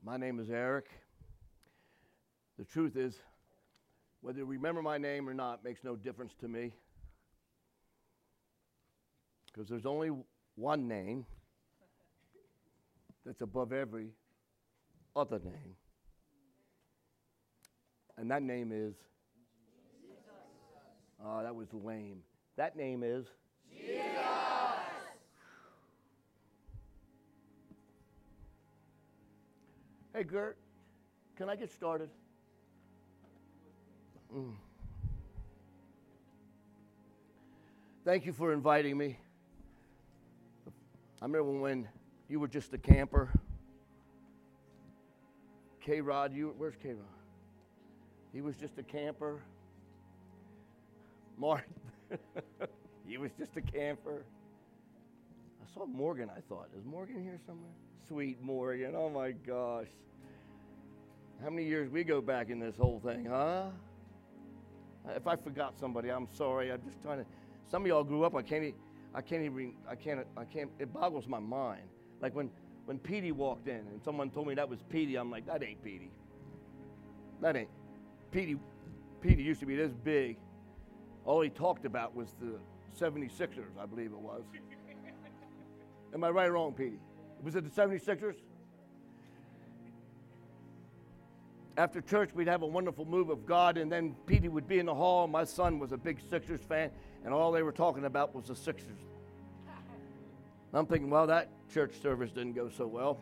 My name is Eric. The truth is, whether you remember my name or not makes no difference to me, because there's only one name that's above every other name, and that name is Jesus. Oh, that was lame. That name is Jesus. Hey, Gert, can I get started? Thank you for inviting me. I remember when you were just a camper. K-Rod, where's K-Rod? He was just a camper. Mark, he was just a camper. I saw Morgan, I thought. Is Morgan here somewhere? Sweet Morgan, oh my gosh. How many years we go back in this whole thing, huh? If I forgot somebody, I'm sorry. I'm just trying to. Some of y'all grew up. I can't. It boggles my mind. Like when Petey walked in and someone told me that was Petey, I'm like, that ain't Petey. That ain't Petey. Petey used to be this big. All he talked about was the 76ers, I believe it was. Am I right or wrong, Petey? Was it the 76ers? After church, we'd have a wonderful move of God, and then Petey would be in the hall. My son was a big Sixers fan, and all they were talking about was the Sixers. And I'm thinking, well, that church service didn't go so well.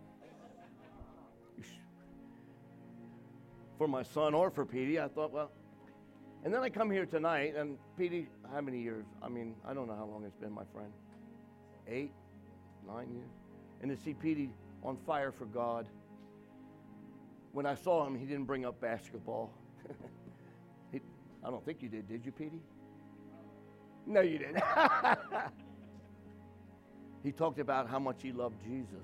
For my son or for Petey, I thought, well. And then I come here tonight, and Petey, how many years? I mean, I don't know how long it's been, my friend. 8, 9 years. And to see Petey on fire for God. When I saw him, he didn't bring up basketball. I don't think you did you, Petey? No, you didn't. He talked about how much he loved Jesus.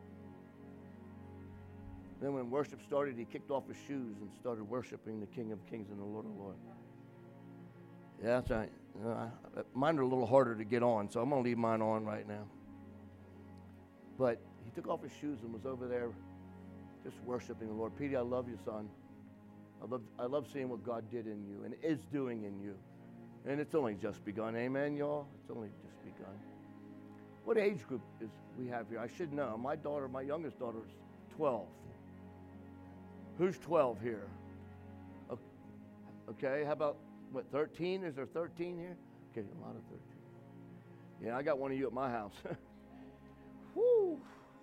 Then when worship started, he kicked off his shoes and started worshiping the King of Kings and the Lord of Lords. Yeah, that's right. Mine are a little harder to get on, so I'm going to leave mine on right now. But he took off his shoes and was over there just worshiping the Lord. Petey, I love you, son. I love seeing what God did in you and is doing in you. And it's only just begun. Amen, y'all? It's only just begun. What age group is we have here? I should know. My youngest daughter is 12. Who's 12 here? Okay, how about, 13? Is there 13 here? Okay, a lot of 13. Yeah, I got one of you at my house. Whoo!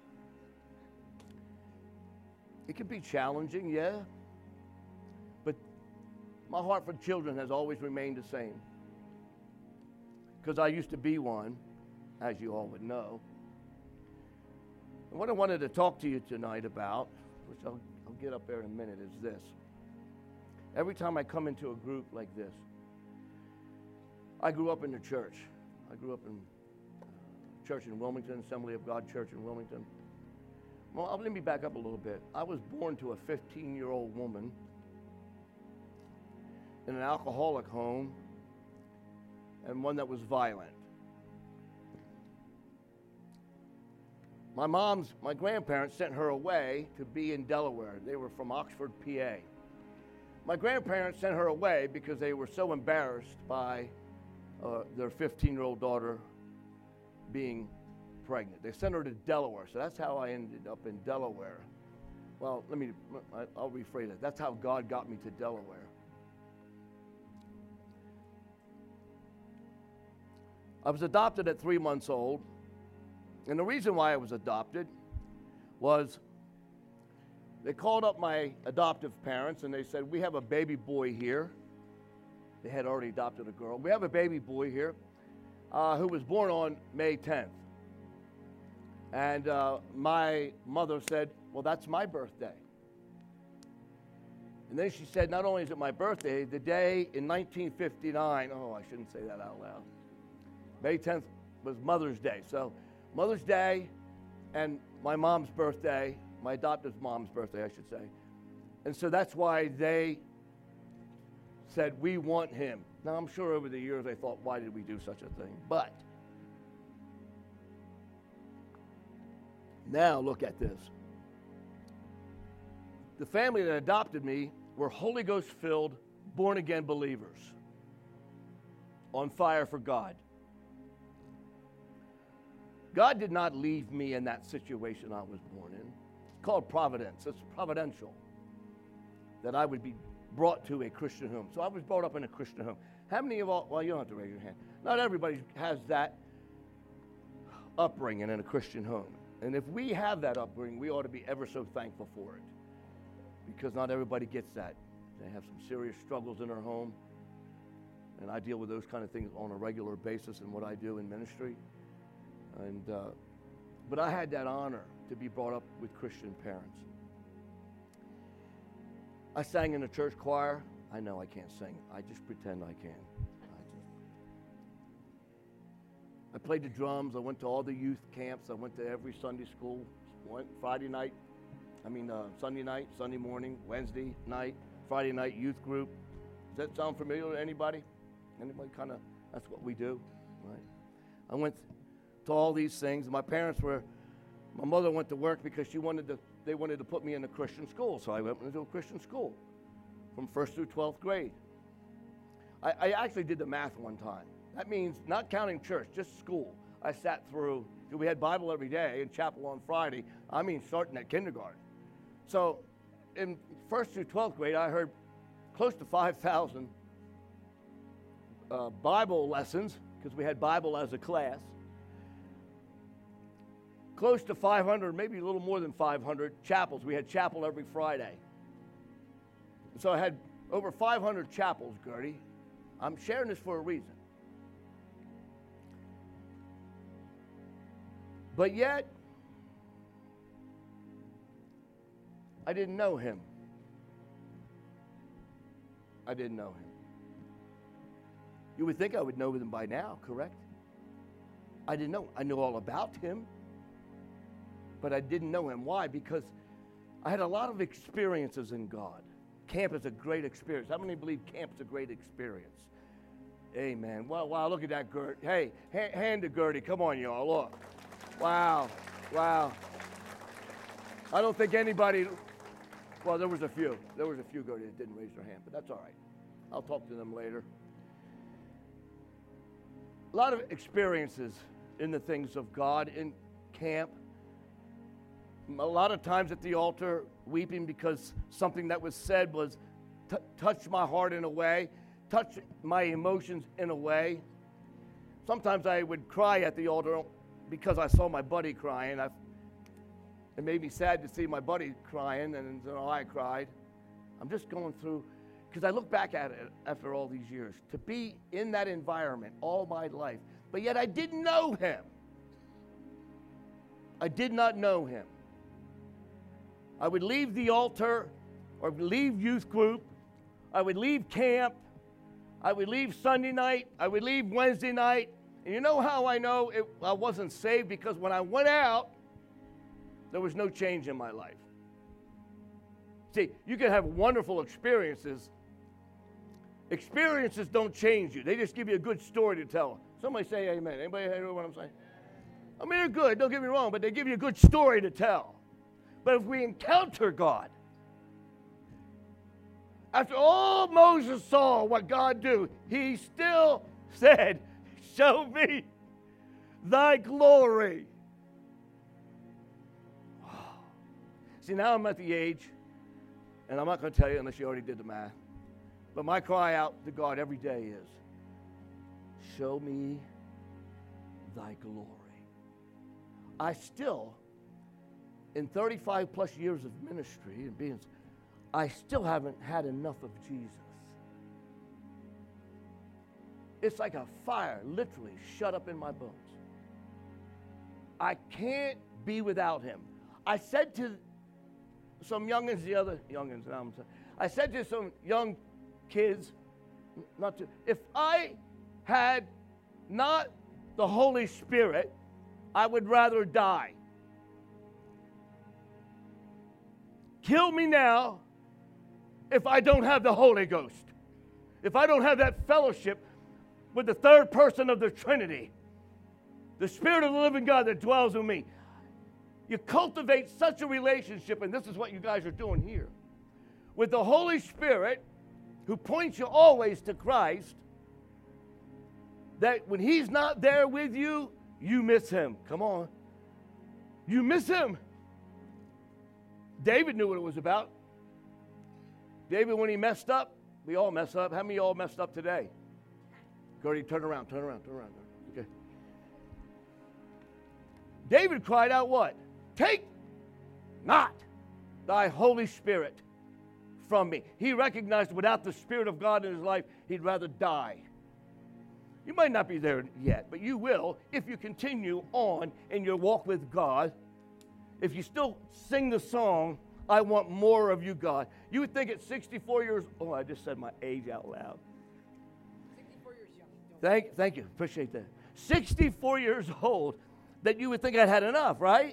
It can be challenging, yeah. But my heart for children has always remained the same. Because I used to be one, as you all would know. And what I wanted to talk to you tonight about, which I'll get up there in a minute, is this. Every time I come into a group like this, I grew up in the church. I grew up in church in Wilmington, Assembly of God Church in Wilmington. Well, let me back up a little bit. I was born to a 15-year-old woman in an alcoholic home and one that was violent. My grandparents sent her away to be in Delaware. They were from Oxford, PA. My grandparents sent her away because they were so embarrassed by their 15-year-old daughter being pregnant. They sent her to Delaware, so that's how I ended up in Delaware. Well, I'll rephrase it. That's how God got me to Delaware. I was adopted at 3 months old, and the reason why I was adopted was they called up my adoptive parents, and they said, we have a baby boy here. They had already adopted a girl. We have a baby boy here who was born on May 10th. And my mother said, well, that's my birthday. And then she said, not only is it my birthday, the day in 1959, oh, I shouldn't say that out loud. May 10th was Mother's Day. So Mother's Day and my mom's birthday, my adoptive mom's birthday, I should say. And so that's why they said, we want him. Now, I'm sure over the years they thought, why did we do such a thing? But now look at this. the family that adopted me were Holy Ghost-filled, born-again believers on fire for God. God did not leave me in that situation I was born in. It's called providence. It's providential that I would be brought to a Christian home. So I was brought up in a Christian home. How many of all, well, you don't have to raise your hand. Not everybody has that upbringing in a Christian home. And if we have that upbringing, we ought to be ever so thankful for it. Because not everybody gets that. They have some serious struggles in their home. And I deal with those kind of things on a regular basis in what I do in ministry. And but I had that honor to be brought up with Christian parents. I sang in the church choir. I know I can't sing. I just pretend I can. I played the drums. I went to all the youth camps. I went to every Sunday school. Went Sunday night, Sunday morning, Wednesday night, Friday night youth group. Does that sound familiar to anybody? Anybody kind of, that's what we do, right? I went to all these things. My mother went to work because they wanted to put me in a Christian school. So I went into a Christian school from 1st through 12th grade. I actually did the math one time. That means not counting church, just school. I sat through, we had Bible every day and chapel on Friday. I mean, starting at kindergarten. So in 1st through 12th grade, I heard close to 5,000 Bible lessons, because we had Bible as a class. Close to 500, maybe a little more than 500 chapels. We had chapel every Friday. So I had over 500 chapels, Gertie. I'm sharing this for a reason. But yet, I didn't know him. I didn't know him. You would think I would know him by now, correct? I didn't know. I knew all about him, but I didn't know him. Why? Because I had a lot of experiences in God. Camp is a great experience. How many believe camp is a great experience? Amen. Well, wow, look at that, Gert. Hey, hand to Gertie. Come on, y'all, look. Wow, wow. I don't think anybody, well, there was a few. There was a few, Gertie, that didn't raise their hand, but that's all right. I'll talk to them later. A lot of experiences in the things of God in camp. A lot of times at the altar, weeping because something that was said was touched my heart in a way, touched my emotions in a way. Sometimes I would cry at the altar because I saw my buddy crying. It made me sad to see my buddy crying, and so I cried. I'm just going through, because I look back at it after all these years, to be in that environment all my life, but yet I didn't know him. I did not know him. I would leave the altar, or leave youth group, I would leave camp, I would leave Sunday night, I would leave Wednesday night, and you know how I know I wasn't saved? Because when I went out, there was no change in my life. See, you can have wonderful experiences. Experiences don't change you. They just give you a good story to tell. Somebody say amen. Anybody hear what I'm saying? I mean, they're good, don't get me wrong, but they give you a good story to tell. But if we encounter God, after all Moses saw what God do, he still said, show me thy glory. See, now I'm at the age, and I'm not going to tell you unless you already did the math, but my cry out to God every day is, show me thy glory. I still, in 35 plus years of ministry and being, I still haven't had enough of Jesus. It's like a fire literally shut up in my bones. I can't be without him. I said to some youngins, I said to some young kids, if I had not the Holy Spirit, I would rather die. Kill me now if I don't have the Holy Ghost. If I don't have that fellowship with the third person of the Trinity, the Spirit of the living God that dwells in me. You cultivate such a relationship, and this is what you guys are doing here. with the Holy Spirit, who points you always to Christ, that when He's not there with you, you miss Him. Come on. You miss Him. David knew what it was about. David, when he messed up, we all mess up. How many of y'all messed up today? Gertie, turn around. Okay. David cried out what? Take not thy Holy Spirit from me. He recognized without the Spirit of God in his life, he'd rather die. You might not be there yet, but you will if you continue on in your walk with God. If you still sing the song, I want more of you, God. You would think at 64 years, oh, I just said my age out loud. 64 years young. Thank you. Appreciate that. 64 years old, that you would think I'd had enough, right?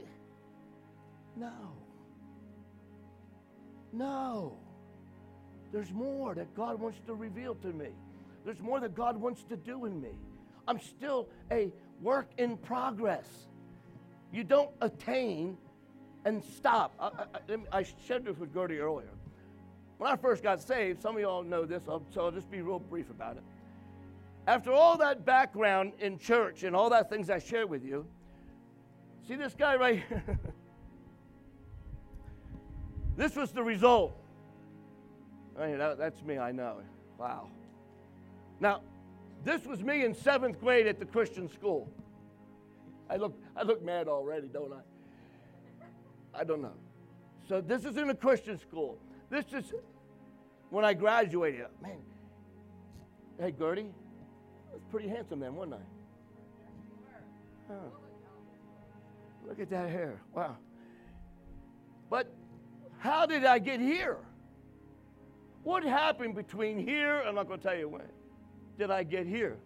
No. There's more that God wants to reveal to me. There's more that God wants to do in me. I'm still a work in progress. You don't attain and stop. I shared this with Gertie earlier. When I first got saved, some of y'all know this, so I'll just be real brief about it. After all that background in church and all that things I shared with you, see this guy right here? This was the result. That's me, I know. Wow. Now, this was me in 7th grade at the Christian school. I look mad already, don't I? I don't know. So this is in a Christian school. This is when I graduated. Man, hey, Gertie, I was pretty handsome then, wasn't I? Huh. Look at that hair. Wow. But how did I get here? What happened between here, I'm not going to tell you when, did I get here?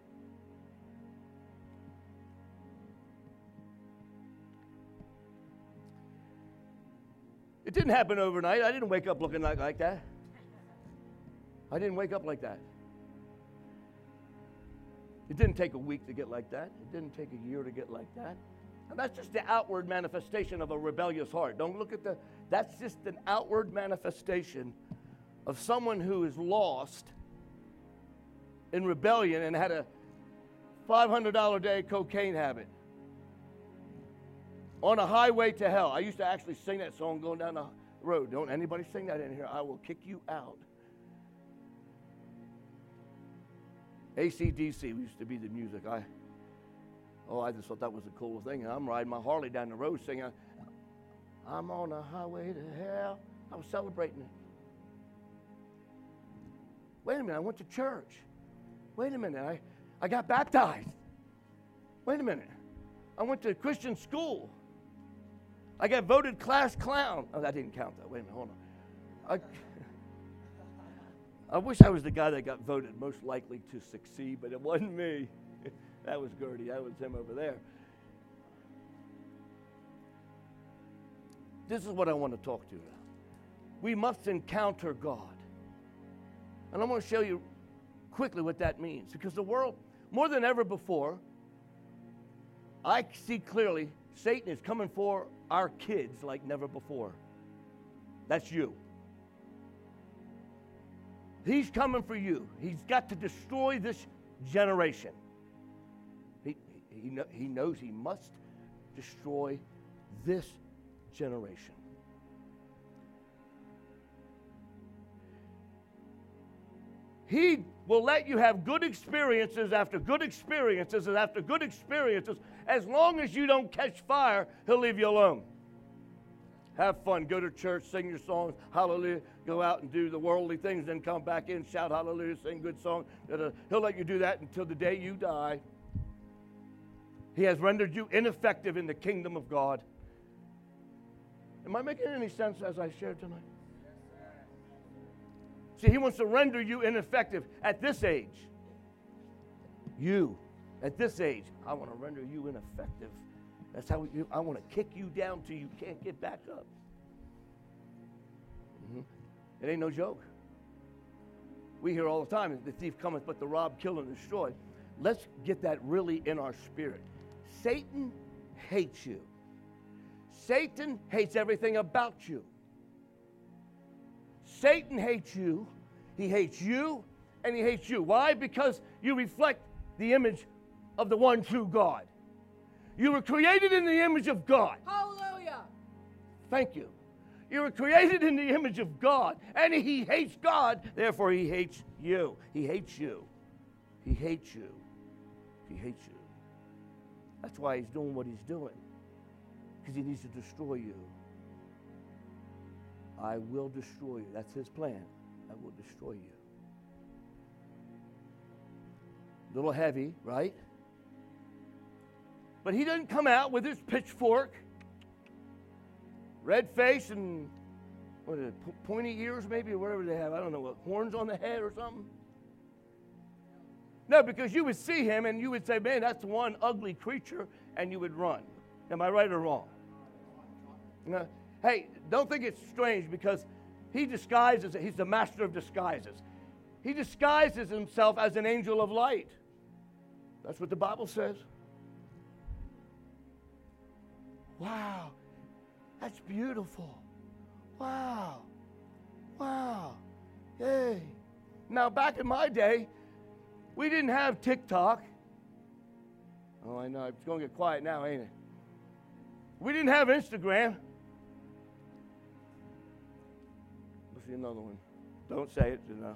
It didn't happen overnight. I didn't wake up looking like that. I didn't wake up like that. It didn't take a week to get like that. It didn't take a year to get like that. And that's just the outward manifestation of a rebellious heart. Don't look at that's just an outward manifestation of someone who is lost in rebellion and had a $500 a day cocaine habit on a highway to hell. I used to actually sing that song going down the road. Don't anybody sing that in here. I will kick you out. AC/DC used to be the music. I just thought that was the coolest thing. And I'm riding my Harley down the road singing, I'm on a highway to hell. I was celebrating it. Wait a minute, I went to church. Wait a minute, I got baptized. Wait a minute, I went to Christian school. I got voted class clown. Oh, that didn't count though. Wait a minute, hold on. I wish I was the guy that got voted most likely to succeed, but it wasn't me. That was Gertie. That was him over there. This is what I want to talk to you about. We must encounter God. And I'm going to show you quickly what that means. Because the world, more than ever before, I see clearly Satan is coming for our kids like never before. That's you. He's coming for you. He's got to destroy this generation. He knows he must destroy this generation. He will let you have good experiences after good experiences and after good experiences. As long as you don't catch fire, he'll leave you alone. Have fun, go to church, sing your songs, hallelujah, go out and do the worldly things, then come back in, shout hallelujah, sing good songs. He'll let you do that until the day you die. He has rendered you ineffective in the kingdom of God. Am I making any sense as I share tonight? See, he wants to render you ineffective at this age. You, at this age, I want to render you ineffective. That's how I want to kick you down till you can't get back up. It ain't no joke. We hear all the time, the thief cometh but to rob, kill, and destroy. Let's get that really in our spirit. Satan hates you. Satan hates everything about you. Satan hates you. He hates you, and he hates you. Why? Because you reflect the image of the one true God. You were created in the image of God. Hallelujah. Thank you. You were created in the image of God, and he hates God, therefore he hates you. He hates you. He hates you. He hates you. That's why he's doing what he's doing, because he needs to destroy you. I will destroy you. That's his plan. I will destroy you. A little heavy, right? But he doesn't come out with his pitchfork, red face, and what is it, pointy ears maybe, or whatever they have. I don't know, what, horns on the head or something? No, because you would see him and you would say, man, that's one ugly creature, and you would run. Am I right or wrong? No. Hey, don't think it's strange, because he disguises, he's the master of disguises. He disguises himself as an angel of light. That's what the Bible says. Wow, that's beautiful. Wow, wow, yay. Now, back in my day, we didn't have TikTok. Oh, I know, it's going to get quiet now, ain't it? We didn't have Instagram. Let's see another one. Don't say it, you know.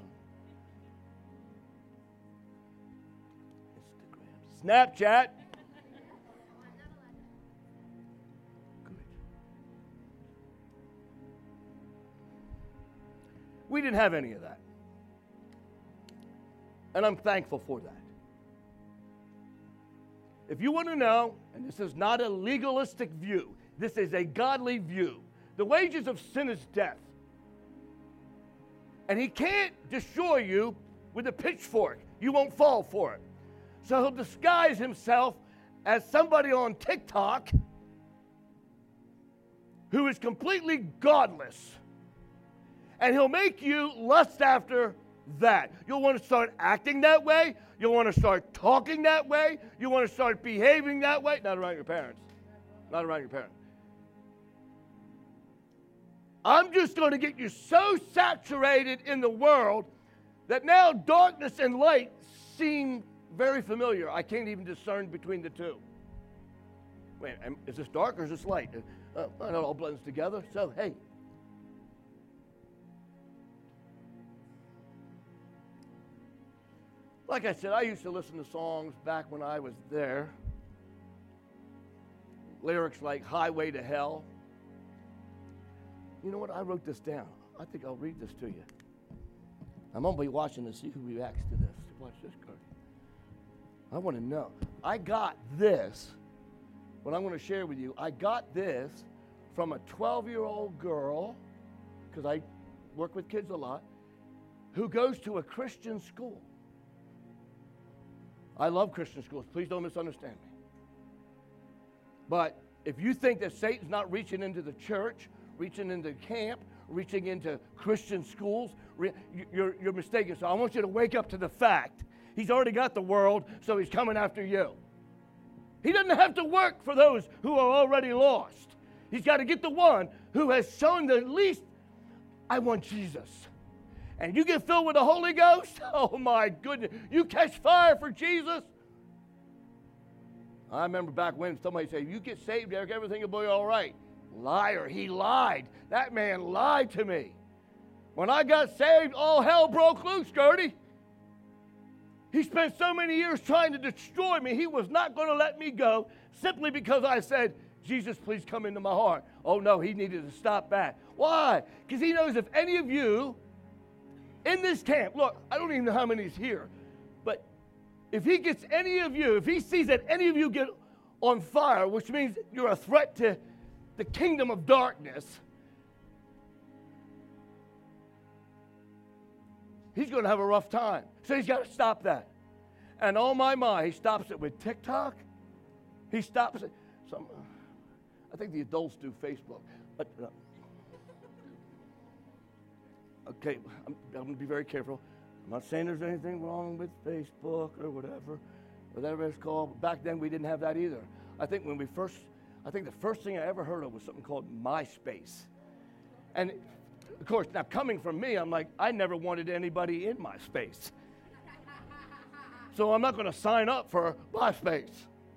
Instagram. Snapchat. Good. We didn't have any of that. And I'm thankful for that. If you want to know, and this is not a legalistic view, this is a godly view. The wages of sin is death. And he can't destroy you with a pitchfork. You won't fall for it. So he'll disguise himself as somebody on TikTok who is completely godless. And he'll make you lust after that. You'll want to start acting that way. You'll want to start talking that way. You want to start behaving that way. Not around your parents. Not around your parents. I'm just going to get you so saturated in the world that now darkness and light seem very familiar. I can't even discern between the two. Wait, is this dark or is this light? It all blends together. So, hey. Like I said, I used to listen to songs back when I was there. Lyrics like Highway to Hell. You know what? I wrote this down. I think I'll read this to you. I'm going to be watching to see who reacts to this. Watch this, Kurt. I want to know. I got this, what I'm going to share with you, I got this from a 12-year-old girl, because I work with kids a lot, who goes to a Christian school. I love Christian schools. Please don't misunderstand me. But if you think that Satan's not reaching into the church, reaching into camp, reaching into Christian schools, you're mistaken. So I want you to wake up to the fact he's already got the world, so he's coming after you. He doesn't have to work for those who are already lost. He's got to get the one who has shown the least, I want Jesus. And you get filled with the Holy Ghost, oh my goodness, you catch fire for Jesus. I remember back when somebody said, you get saved, Eric, everything will be all right. Liar, he lied. That man lied to me. When I got saved, all hell broke loose, Gertie. He spent so many years trying to destroy me, he was not going to let me go simply because I said, Jesus, please come into my heart. Oh no, he needed to stop that. Why? Because he knows if any of you in this camp, look, I don't even know how many is here, but if he gets any of you, if he sees that any of you get on fire, which means you're a threat to the kingdom of darkness, he's going to have a rough time. So he's got to stop that. And oh my, he stops it with TikTok. He stops it. I think the adults do Facebook. But, okay, I'm going to be very careful. I'm not saying there's anything wrong with Facebook or whatever it's called. Back then we didn't have that either. I think the first thing I ever heard of was something called MySpace. And of course, now coming from me, I'm like, I never wanted anybody in my space. So I'm not going to sign up for MySpace.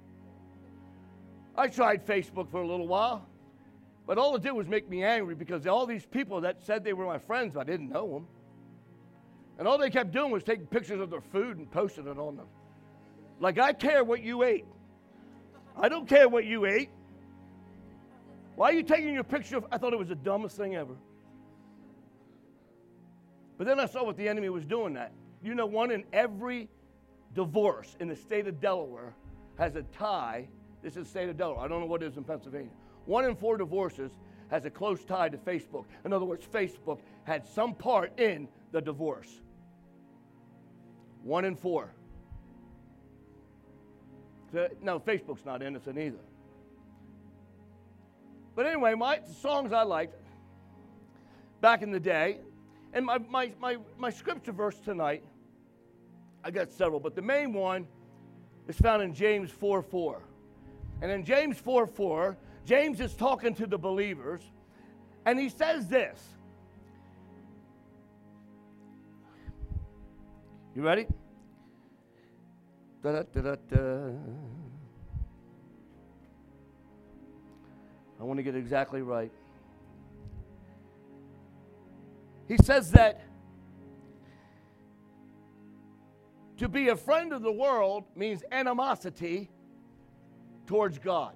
I tried Facebook for a little while, but all it did was make me angry because all these people that said they were my friends, I didn't know them. And all they kept doing was taking pictures of their food and posting it on them. Like, I care what you ate. I don't care what you ate. Why are you taking your picture? I thought it was the dumbest thing ever. But then I saw what the enemy was doing that. You know, one in every divorce in the state of Delaware has a tie. This is the state of Delaware. I don't know what it is in Pennsylvania. 1 in 4 divorces has a close tie to Facebook. In other words, Facebook had some part in the divorce. 1 in 4. So, no, Facebook's not innocent either. But anyway, the songs I liked back in the day, and my scripture verse tonight, I got several, but the main one is found in James 4:4. And in James 4:4, James is talking to the believers, and he says this. You ready? Da-da-da-da-da. I want to get it exactly right. He says that to be a friend of the world means animosity towards God.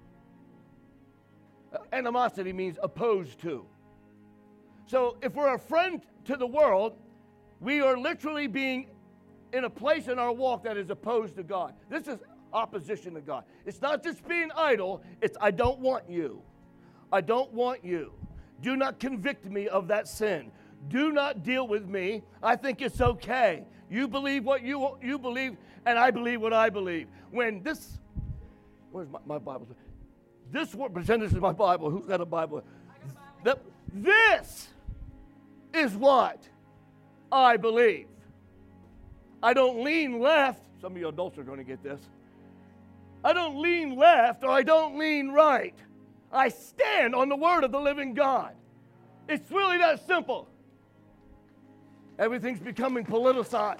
Animosity means opposed to. So if we're a friend to the world, we are literally being in a place in our walk that is opposed to God. This is opposition to God. It's not just being idle, it's I don't want you. I don't want you. Do not convict me of that sin. Do not deal with me. I think it's okay. You believe what you believe, and I believe what I believe. When this, where's my Bible? This word, pretend this is my Bible. Who's got a Bible? This is what I believe. I don't lean left. Some of you adults are going to get this. I don't lean left or I don't lean right. I stand on the word of the living God. It's really that simple. Everything's becoming politicized.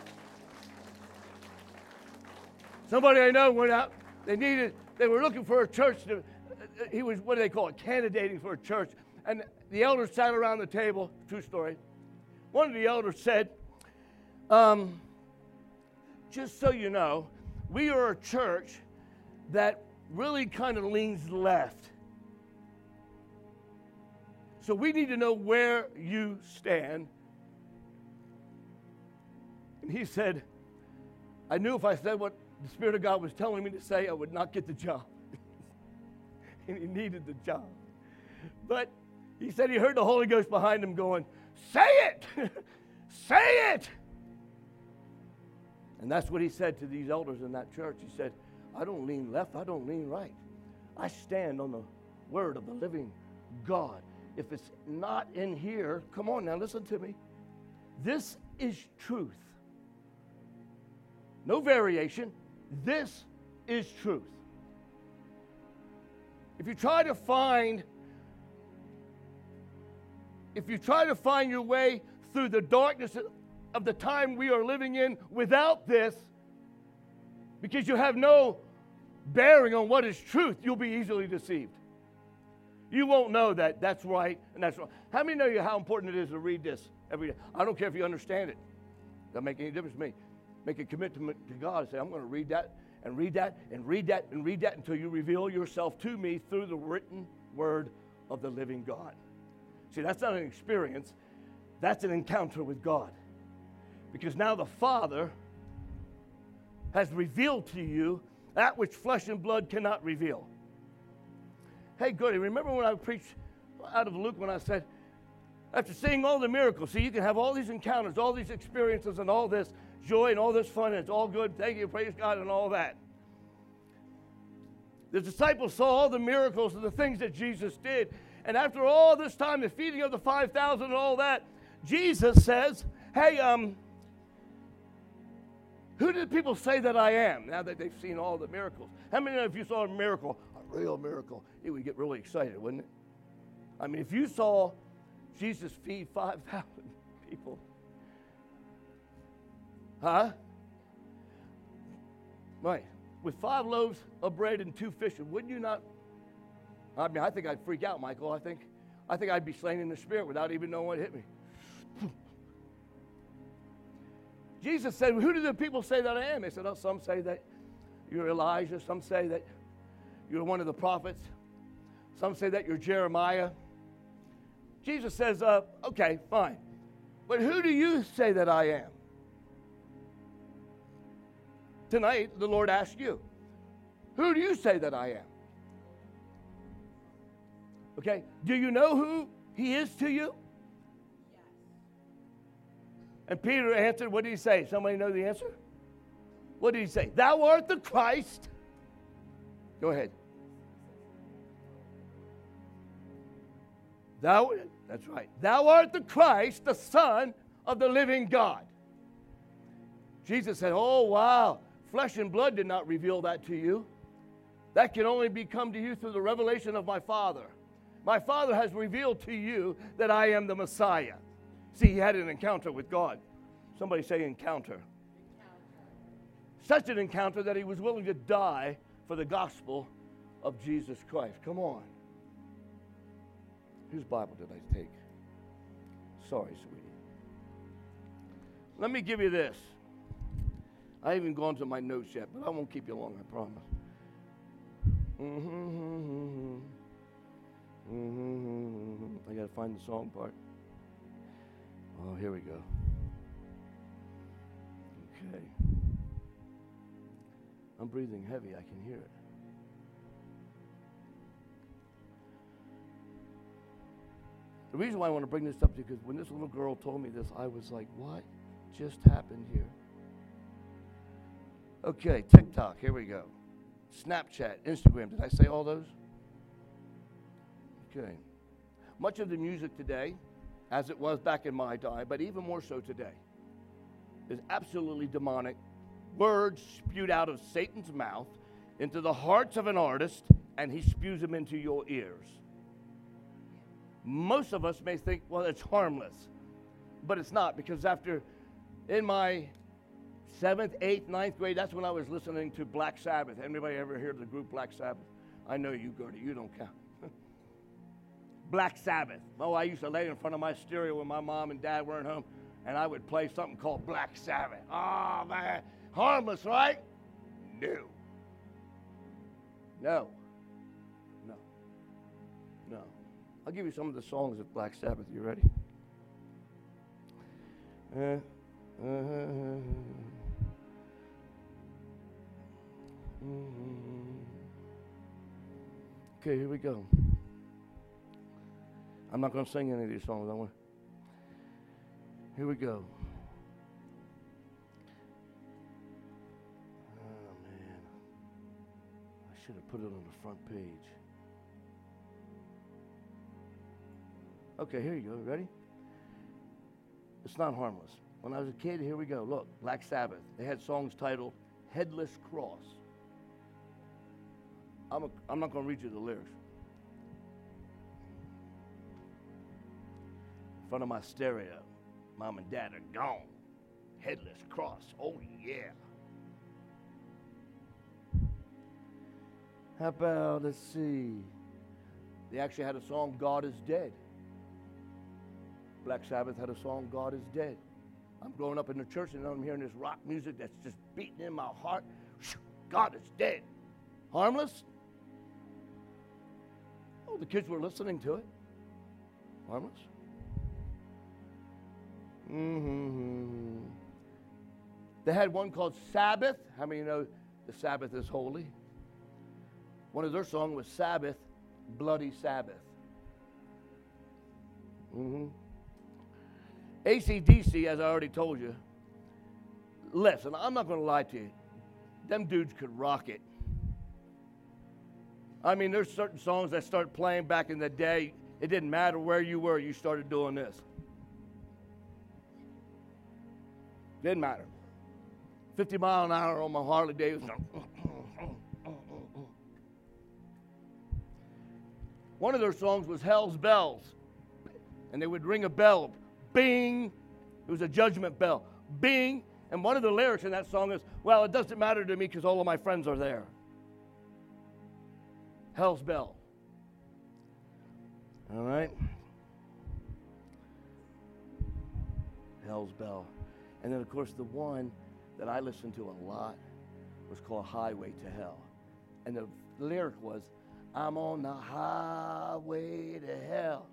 Somebody I know went out. They were looking for a church. He was, what do they call it, candidating for a church. And the elders sat around the table. True story. One of the elders said, just so you know, we are a church that really kind of leans left. So we need to know where you stand. And he said, I knew if I said what the Spirit of God was telling me to say, I would not get the job. And he needed the job. But he said he heard the Holy Ghost behind him going, say it! Say it! And that's what he said to these elders in that church. He said, I don't lean left, I don't lean right. I stand on the word of the living God. If it's not in here, come on now, listen to me. This is truth. No variation. This is truth. If you try to find your way through the darkness of the time we are living in without this, because you have no bearing on what is truth, you'll be easily deceived. You won't know that that's right and that's wrong. How many know how important it is to read this every day? I don't care if you understand it. Doesn't make any difference to me. Make a commitment to God and say, I'm going to read that and read that and read that and read that until you reveal yourself to me through the written word of the living God. See, that's not an experience. That's an encounter with God. Because now the Father has revealed to you that which flesh and blood cannot reveal. Hey, Goody, remember when I preached out of Luke when I said, after seeing all the miracles, see, you can have all these encounters, all these experiences, and all this joy and all this fun, and it's all good. Thank you, praise God, and all that. The disciples saw all the miracles and the things that Jesus did. And after all this time, the feeding of the 5,000 and all that, Jesus says, hey, who did people say that I am now that they've seen all the miracles? How many of you saw a miracle, a real miracle? You would get really excited, wouldn't it? I mean, if you saw Jesus feed 5,000 people? Huh? Right. With 5 loaves of bread and 2 fishes, wouldn't you not? I mean, I think I'd freak out, Michael. I think I'd be slain in the spirit without even knowing what hit me. Jesus said, who do the people say that I am? They said, oh, some say that you're Elijah. Some say that you're one of the prophets. Some say that you're Jeremiah. Jesus says, okay, fine. But who do you say that I am? Tonight, the Lord asks you, who do you say that I am? Okay, do you know who he is to you? Yes. And Peter answered, what did he say? Somebody know the answer? What did he say? Thou art the Christ. Go ahead. That's right. Thou art the Christ, the Son of the living God. Jesus said, oh, wow. Flesh and blood did not reveal that to you. That can only become to you through the revelation of my Father. My Father has revealed to you that I am the Messiah. See, he had an encounter with God. Somebody say encounter. Such an encounter that he was willing to die for the gospel of Jesus Christ. Come on. Whose Bible did I take? Sorry, sweetie. Let me give you this. I haven't even gone to my notes yet, but I won't keep you long, I promise. I got to find the song part. Oh, here we go. Okay. I'm breathing heavy. I can hear it. The reason why I want to bring this up is because when this little girl told me this, I was like, what just happened here? Okay, TikTok, here we go. Snapchat, Instagram, did I say all those? Okay. Much of the music today, as it was back in my time, but even more so today, is absolutely demonic. Words spewed out of Satan's mouth into the hearts of an artist, and he spews them into your ears. Most of us may think, well, it's harmless, but it's not, because in my 7th, 8th, 9th grade, that's when I was listening to Black Sabbath. Anybody ever hear of the group Black Sabbath? I know you, Gertie. You don't count. Black Sabbath. Oh, I used to lay in front of my stereo when my mom and dad weren't home, and I would play something called Black Sabbath. Oh, man. Harmless, right? No. No. No. No. I'll give you some of the songs of Black Sabbath. You ready? Okay, here we go. I'm not going to sing any of these songs. Here we go. Oh, man. I should have put it on the front page. Okay, here you go. Ready? It's not harmless. When I was a kid, here we go. Look, Black Sabbath. They had songs titled Headless Cross. I'm not going to read you the lyrics. In front of my stereo, Mom and Dad are gone. Headless cross. Oh, yeah. How about, let's see. They actually had a song, God is Dead. Black Sabbath had a song, God is Dead. I'm growing up in the church and I'm hearing this rock music that's just beating in my heart. God is dead. Harmless? Oh, the kids were listening to it. Harmless? They had one called Sabbath. How many of you know the Sabbath is holy? One of their songs was Sabbath, Bloody Sabbath. AC/DC, as I already told you, listen, I'm not going to lie to you. Them dudes could rock it. I mean, there's certain songs that start playing back in the day. It didn't matter where you were, you started doing this. Didn't matter. 50 miles an hour on my Harley Davidson. One of their songs was Hell's Bells. And they would ring a bell. Bing. It was a judgment bell. Bing. And one of the lyrics in that song is, well, it doesn't matter to me because all of my friends are there. Hell's bell. All right? Hell's bell. And then, of course, the one that I listened to a lot was called Highway to Hell. And the lyric was, I'm on the highway to hell.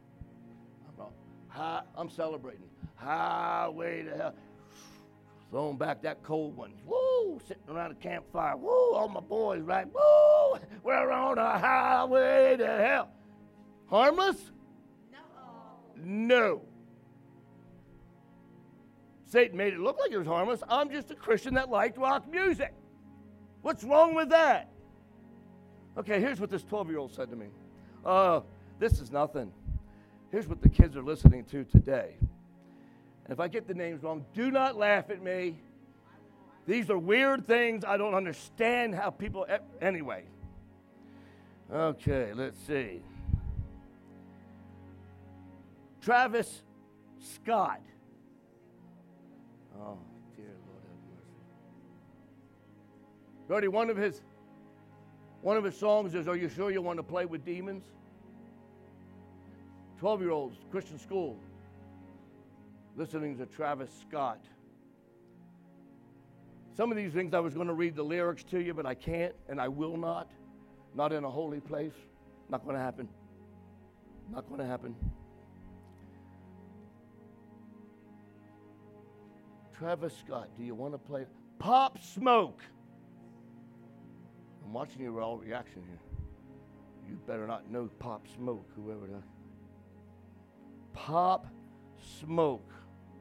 I'm celebrating. Highway to hell. Throwing back that cold one. Woo! Sitting around a campfire. Woo! All my boys, right? Woo! We're on a highway to hell. Harmless? No. Satan made it look like it was harmless. I'm just a Christian that liked rock music. What's wrong with that? Okay, here's what this 12-year-old said to me. This is nothing. Here's what the kids are listening to today. And if I get the names wrong, do not laugh at me. These are weird things. I don't understand how people... Anyway. Okay, let's see. Travis Scott. Oh, dear Lord have mercy. Brody, one of his songs is, Are You Sure You Want to Play with Demons? 12-year-olds, Christian school, listening to Travis Scott. Some of these things I was going to read the lyrics to you, but I can't, and I will not. Not in a holy place. Not going to happen. Not going to happen. Travis Scott, do you want to play? Pop Smoke. I'm watching your all reaction here. You better not know Pop Smoke, whoever that. Pop Smoke.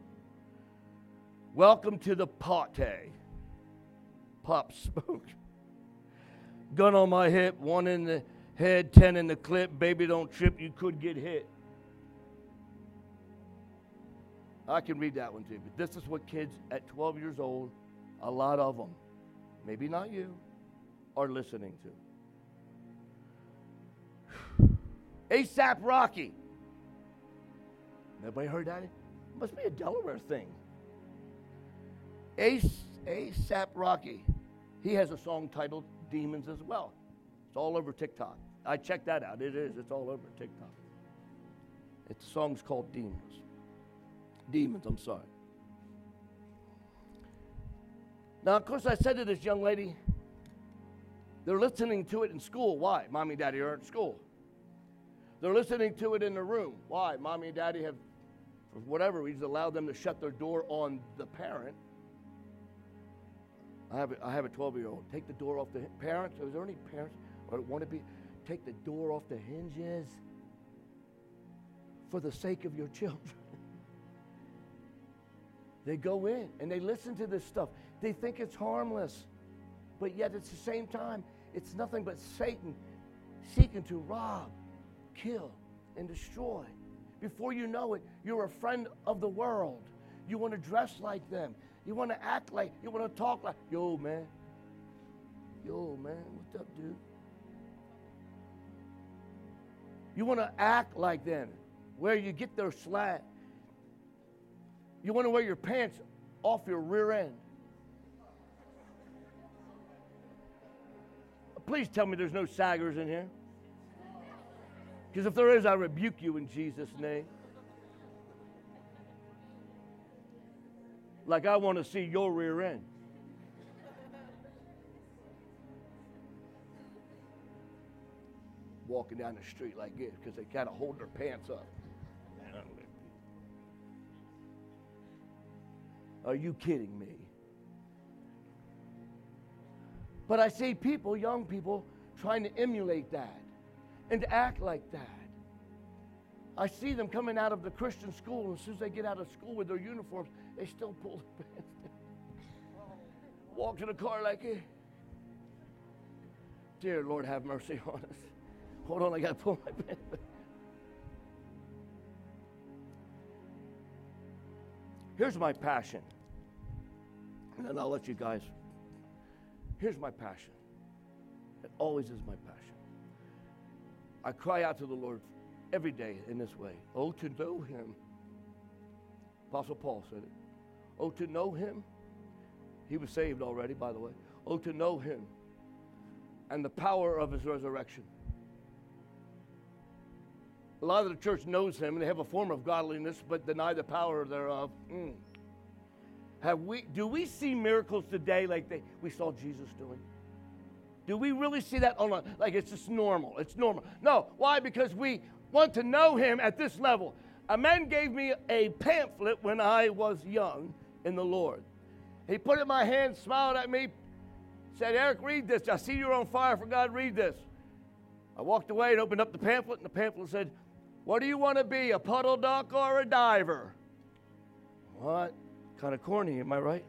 Welcome to the party. Pop Smoke. Gun on my hip, 1 in the head, 10 in the clip. Baby, don't trip, you could get hit. I can read that one too, but this is what kids at 12 years old, a lot of them, maybe not you, are listening to. A$AP Rocky. Nobody heard that? It must be a Delaware thing. A$AP Rocky. He has a song titled Demons as well. It's all over TikTok. I checked that out. It is. It's all over TikTok. The song's called Demons. Demons, I'm sorry. Now, of course, I said to this young lady, they're listening to it in school. Why? Mommy and Daddy are at school. They're listening to it in the room. Why? Mommy and Daddy have, for whatever reason, allowed them to shut their door on the parent. I have a 12-year-old. Take the door off the parents. Is there any parents or want to be? Take the door off the hinges for the sake of your children. They go in and they listen to this stuff. They think it's harmless, but yet at the same time, it's nothing but Satan seeking to rob, kill, and destroy. Before you know it, you're a friend of the world. You want to dress like them. You want to act like, you want to talk like, yo, man, what's up, dude? You want to act like them, where you get their slang. You want to wear your pants off your rear end. Please tell me there's no saggers in here. Because if there is, I rebuke you in Jesus' name. Like I want to see your rear end. Walking down the street like this because they kind of hold their pants up. Are you kidding me? But I see people, young people, trying to emulate that and to act like that. I see them coming out of the Christian school, and as soon as they get out of school with their uniforms, they still pull their pants down. Walk to the car like this. Dear Lord, have mercy on us. Hold on, I got to pull my pants down. Here's my passion. And then I'll let you guys. Here's my passion. It always is my passion. I cry out to the Lord every day in this way. Oh, to know him. Apostle Paul said it. Oh, to know him. He was saved already, by the way. Oh, to know him and the power of his resurrection. A lot of the church knows him, and they have a form of godliness, but deny the power thereof. Do we see miracles today like we saw Jesus doing? Do we really see that like it's just normal? It's normal. No. Why? Because we want to know him at this level. A man gave me a pamphlet when I was young in the Lord. He put it in my hand, smiled at me, said, Eric, read this. I see you're on fire for God. Read this. I walked away and opened up the pamphlet, and the pamphlet said, what do you want to be, a puddle duck or a diver? What? Kind of corny, am I right?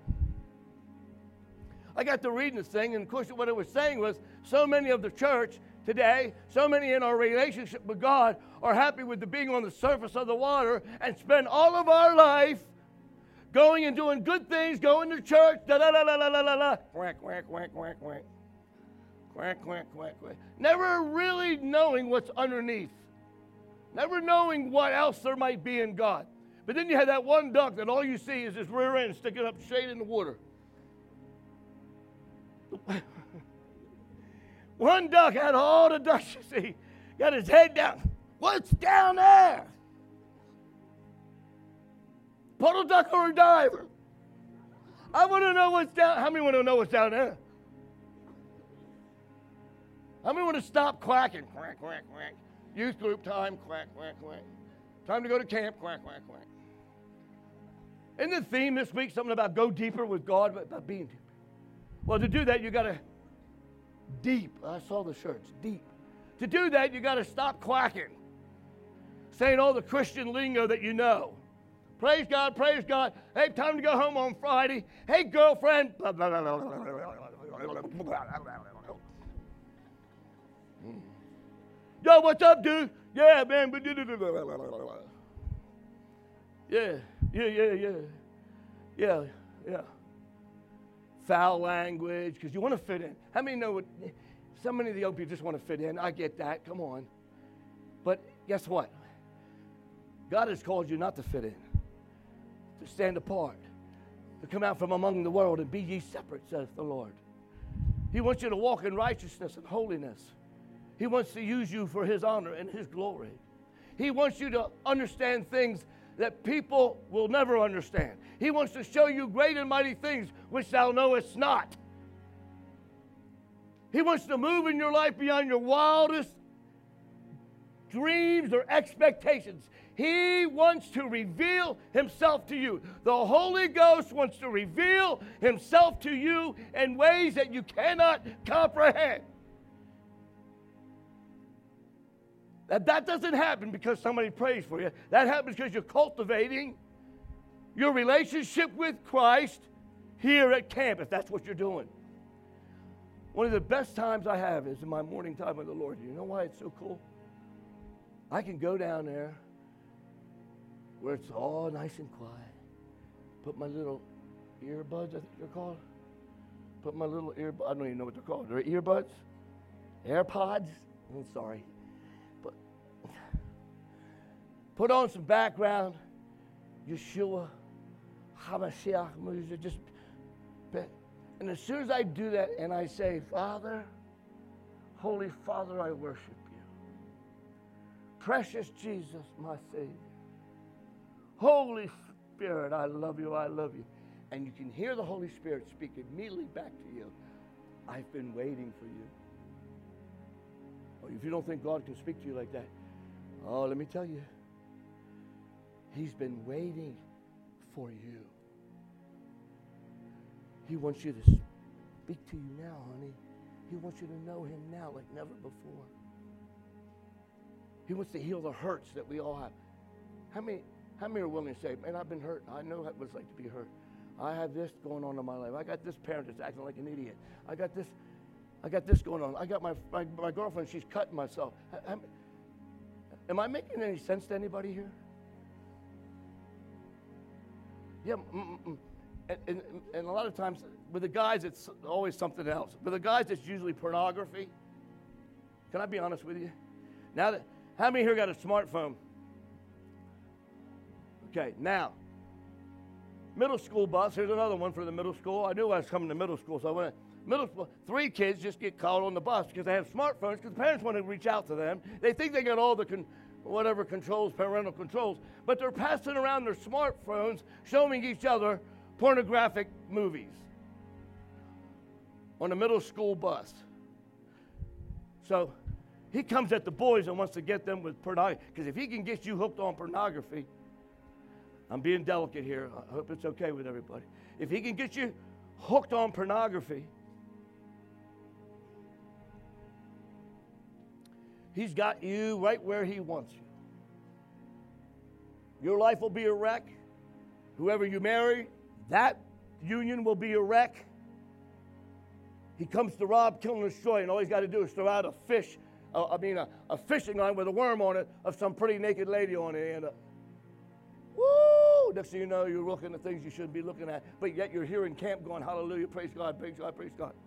I got to reading this thing, and of course what it was saying was so many of the church today, so many in our relationship with God are happy with the being on the surface of the water and spend all of our life going and doing good things, going to church, da-da-da-da-da-da-da, quack, quack, quack, quack, quack, quack, quack, quack, quack. Never really knowing what's underneath. Never knowing what else there might be in God. But then you have that one duck that all you see is his rear end sticking up straight in the water. One duck out of all the ducks you see, got his head down. What's down there? Puddle duck or a diver? I want to know what's down. How many want to know what's down there? How many want to stop quacking? Quack, quack, quack. Youth group time, quack, quack, quack. Time to go to camp, quack, quack, quack. Isn't the theme this week something about go deeper with God, about being deeper? Well, to do that, you got to deep. I saw the shirts, deep. To do that, you got to stop quacking, saying all the Christian lingo that you know. Praise God, praise God. Hey, time to go home on Friday. Hey, girlfriend. Yo, what's up, dude? Yeah, man. Yeah. Foul language, because you want to fit in. How many know what? So many of the young people just want to fit in. I get that. Come on. But guess what? God has called you not to fit in, to stand apart, to come out from among the world and be ye separate, saith the Lord. He wants you to walk in righteousness and holiness. He wants to use you for his honor and his glory. He wants you to understand things that people will never understand. He wants to show you great and mighty things which thou knowest not. He wants to move in your life beyond your wildest dreams or expectations. He wants to reveal himself to you. The Holy Ghost wants to reveal himself to you in ways that you cannot comprehend. That doesn't happen because somebody prays for you. That happens because you're cultivating your relationship with Christ here at camp, if that's what you're doing. One of the best times I have is in my morning time with the Lord. You know why it's so cool? I can go down there where it's all nice and quiet. Put my little earbuds, I think they're called. Put my little earbuds, I don't even know what they're called. They're earbuds? AirPods? I'm sorry. Put on some background, Yeshua, HaMashiach music, and as soon as I do that and I say, Father, Holy Father, I worship you. Precious Jesus, my Savior. Holy Spirit, I love you, I love you. And you can hear the Holy Spirit speak immediately back to you. I've been waiting for you. Oh, if you don't think God can speak to you like that, oh, let me tell you. He's been waiting for you. He wants you to speak to you now, honey. He wants you to know him now like never before. He wants to heal the hurts that we all have. How many are willing to say, man, I've been hurt. I know what it's like to be hurt. I have this going on in my life. I got this parent that's acting like an idiot. I got this going on. I got my girlfriend, she's cutting myself. Am I making any sense to anybody here? Yeah, and a lot of times with the guys, it's always something else. With the guys, it's usually pornography. Can I be honest with you? Now that How many here got a smartphone? Okay, now, middle school bus. Here's another one for the middle school. I knew I was coming to middle school, so I went to middle school. 3 kids just get called on the bus because they have smartphones because the parents want to reach out to them. They think they got all the whatever controls, parental controls, but they're passing around their smartphones, showing each other pornographic movies on a middle school bus. So he comes at the boys and wants to get them with pornography, because if he can get you hooked on pornography, I'm being delicate here, I hope it's okay with everybody. If he can get you hooked on pornography, he's got you right where he wants you. Your life will be a wreck. Whoever you marry, that union will be a wreck. He comes to rob, kill, and destroy, and all he's got to do is throw out a fish, a fishing line with a worm on it of some pretty naked lady on it. And woo! Next thing you know, you're looking at things you shouldn't be looking at, but yet you're here in camp going, hallelujah, praise God, praise God, praise God.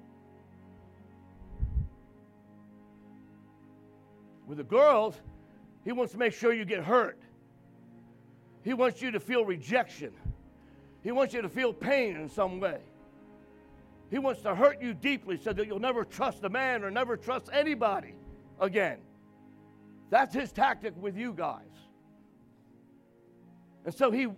With the girls, he wants to make sure you get hurt. He wants you to feel rejection. He wants you to feel pain in some way. He wants to hurt you deeply so that you'll never trust a man or never trust anybody again. That's his tactic with you guys. And so he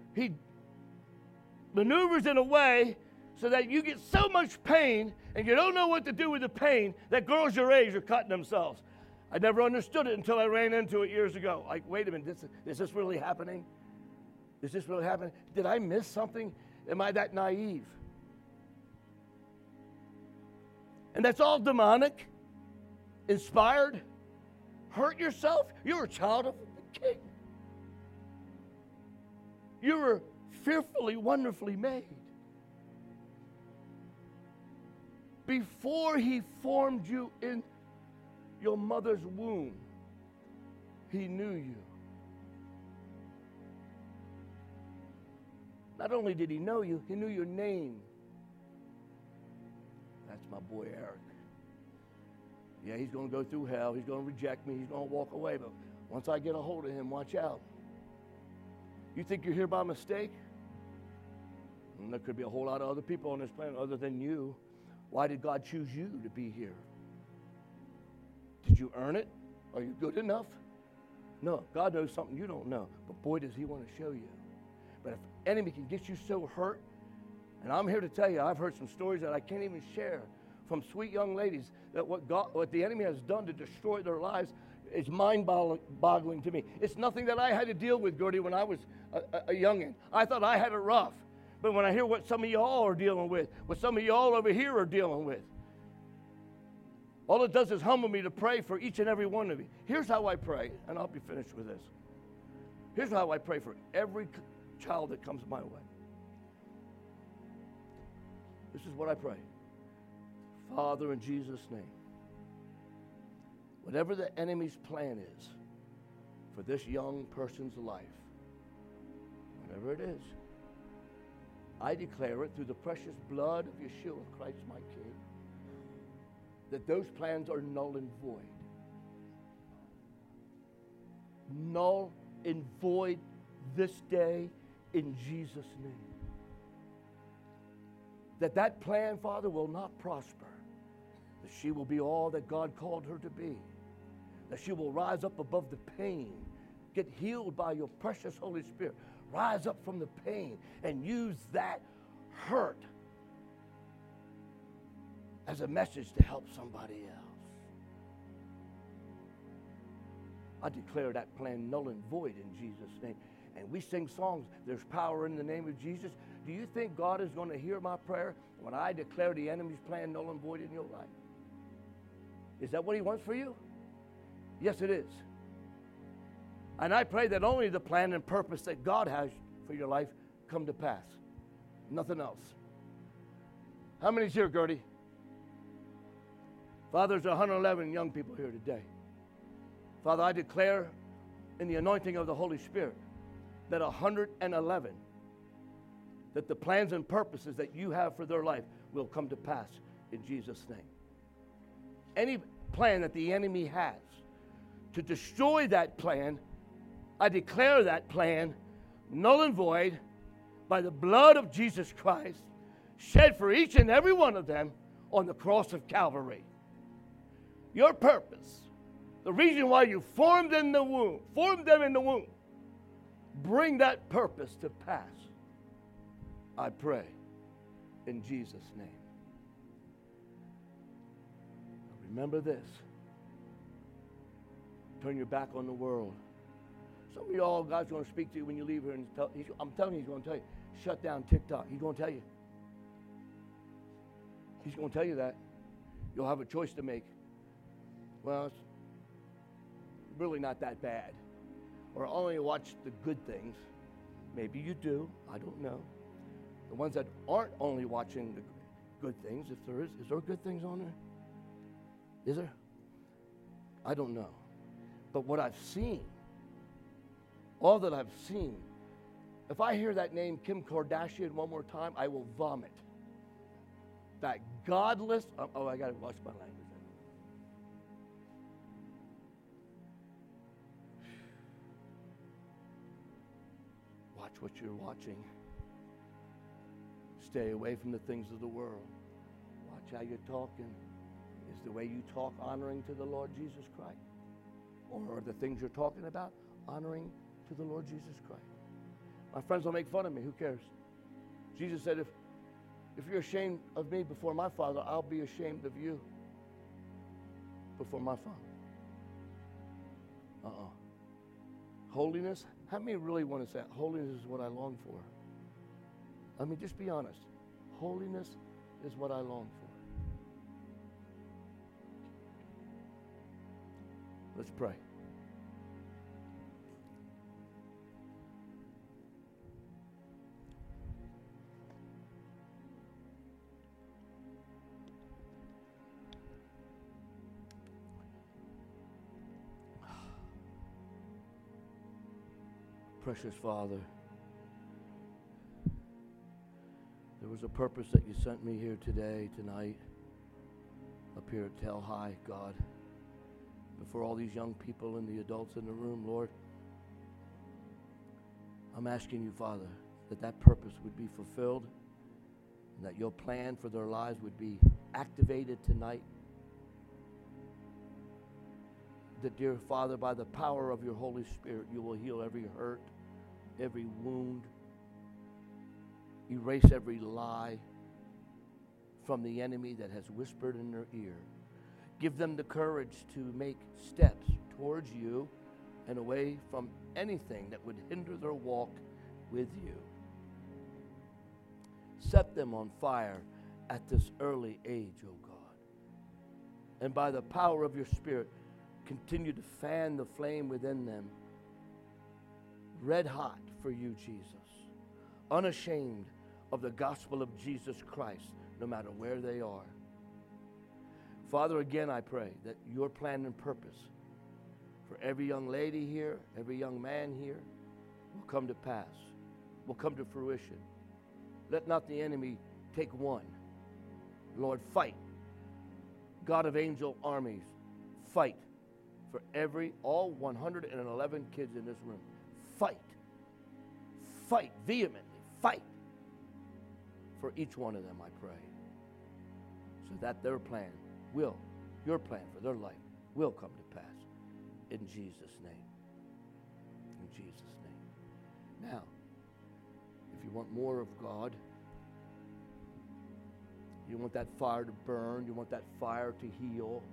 maneuvers in a way so that you get so much pain and you don't know what to do with the pain that girls your age are cutting themselves. I never understood it until I ran into it years ago. Like, wait a minute, is this really happening? Is this really happening? Did I miss something? Am I that naive? And that's all demonic, inspired. Hurt yourself? You're a child of the King. You were fearfully, wonderfully made. Before he formed you in your mother's womb, he knew you. Not only did he know you, he knew your name. That's my boy Eric. Yeah, he's going to go through hell. He's going to reject me. He's going to walk away. But once I get a hold of him, watch out. You think you're here by mistake? And there could be a whole lot of other people on this planet other than you. Why did God choose you to be here? Did you earn it? Are you good enough? No, God knows something you don't know. But boy, does he want to show you. But if the enemy can get you so hurt, and I'm here to tell you, I've heard some stories that I can't even share from sweet young ladies, that what the enemy has done to destroy their lives is mind-boggling to me. It's nothing that I had to deal with, Gertie, when I was a youngin'. I thought I had it rough. But when I hear what some of y'all are dealing with, what some of y'all over here are dealing with, all it does is humble me to pray for each and every one of you. Here's how I pray, and I'll be finished with this. Here's how I pray for every child that comes my way. This is what I pray. Father, in Jesus' name, whatever the enemy's plan is for this young person's life, whatever it is, I declare it through the precious blood of Yeshua, Christ my King, that those plans are null and void. Null and void this day in Jesus' name. That plan, Father, will not prosper. That she will be all that God called her to be. That she will rise up above the pain, get healed by your precious Holy Spirit. Rise up from the pain and use that hurt as a message to help somebody else. I declare that plan null and void in Jesus' name. And we sing songs, there's power in the name of Jesus. Do you think God is going to hear my prayer when I declare the enemy's plan null and void in your life? Is that what he wants for you? Yes, it is. And I pray that only the plan and purpose that God has for your life come to pass. Nothing else. How many's here, Gertie? Father, there's 111 young people here today. Father, I declare in the anointing of the Holy Spirit that 111, that the plans and purposes that you have for their life will come to pass in Jesus' name. Any plan that the enemy has to destroy that plan, I declare that plan null and void by the blood of Jesus Christ shed for each and every one of them on the cross of Calvary. Your purpose, the reason why you formed them in the womb, bring that purpose to pass. I pray in Jesus' name. Remember this. Turn your back on the world. Some of y'all, God's going to speak to you when you leave here. And I'm telling you, He's going to tell you, shut down TikTok. He's going to tell you. He's going to tell you that. You'll have a choice to make. Well, it's really not that bad. Or only watch the good things. Maybe you do. I don't know. The ones that aren't only watching the good things, if there is there good things on there? Is there? I don't know. But what I've seen, all that I've seen, if I hear that name Kim Kardashian one more time, I will vomit. That godless, I got to watch my language. Watch what you're watching. Stay away from the things of the world. Watch how you're talking. Is the way you talk honoring to the Lord Jesus Christ? Or are the things you're talking about honoring to the Lord Jesus Christ? My friends will make fun of me. Who cares? Jesus said, if you're ashamed of me before my Father, I'll be ashamed of you before my Father. Holiness? How many really want to say holiness is what I long for? I mean, just be honest. Holiness is what I long for. Let's pray. Precious Father, there was a purpose that you sent me here today, tonight, up here at Tel High, God. Before all these young people and the adults in the room, Lord, I'm asking you, Father, that purpose would be fulfilled and that your plan for their lives would be activated tonight. That, dear Father, by the power of your Holy Spirit, you will heal every hurt, every wound, erase every lie from the enemy that has whispered in their ear. Give them the courage to make steps towards you and away from anything that would hinder their walk with you. Set them on fire at this early age, O God. And by the power of your Spirit, continue to fan the flame within them, red hot for you, Jesus, unashamed of the gospel of Jesus Christ, no matter where they are. Father, again, I pray that your plan and purpose for every young lady here, every young man here, will come to pass, will come to fruition. Let not the enemy take one. Lord, fight. God of angel armies, fight for all 111 kids in this room. Fight. Fight vehemently. Fight for each one of them, I pray, so that your plan for their life will come to pass. In Jesus' name. In Jesus' name. Now, if you want more of God, you want that fire to burn, you want that fire to heal.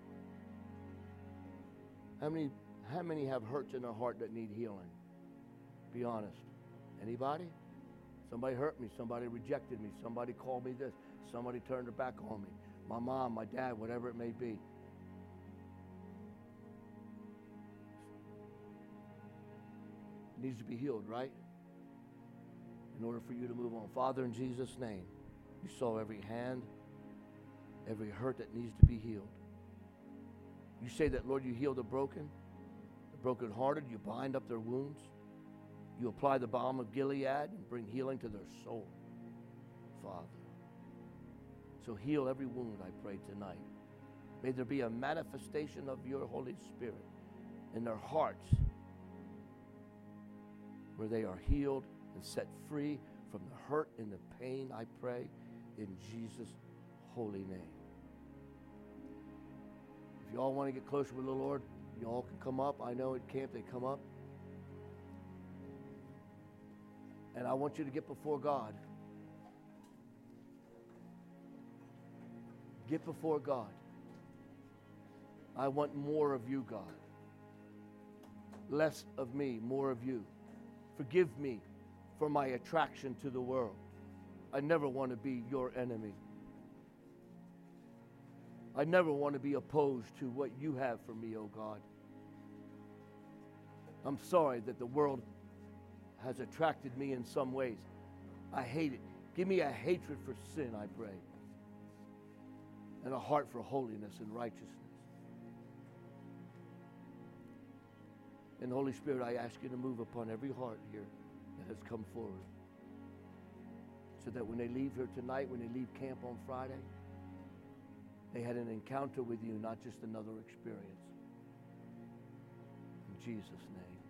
How many have hurts in their heart that need healing? Be honest. Anybody? Somebody hurt me. Somebody rejected me. Somebody called me this. Somebody turned their back on me. My mom, my dad, whatever it may be. It needs to be healed, right? In order for you to move on. Father, in Jesus' name, you saw every hand, every hurt that needs to be healed. You say that, Lord, you heal the brokenhearted, you bind up their wounds. You apply the balm of Gilead and bring healing to their soul, Father. So heal every wound, I pray, tonight. May there be a manifestation of your Holy Spirit in their hearts, where they are healed and set free from the hurt and the pain, I pray in Jesus' holy name. If you all want to get closer with the Lord, you all can come up. I know at camp they come up. And I want you to get before God. Get before God. I want more of you, God. Less of me, more of you. Forgive me for my attraction to the world. I never want to be your enemy. I never want to be opposed to what you have for me, oh God. I'm sorry that the world has attracted me in some ways. I hate it. Give me a hatred for sin, I pray, and a heart for holiness and righteousness. And Holy Spirit, I ask you to move upon every heart here that has come forward, so that when they leave here tonight, when they leave camp on Friday, they had an encounter with you, not just another experience. In Jesus' name.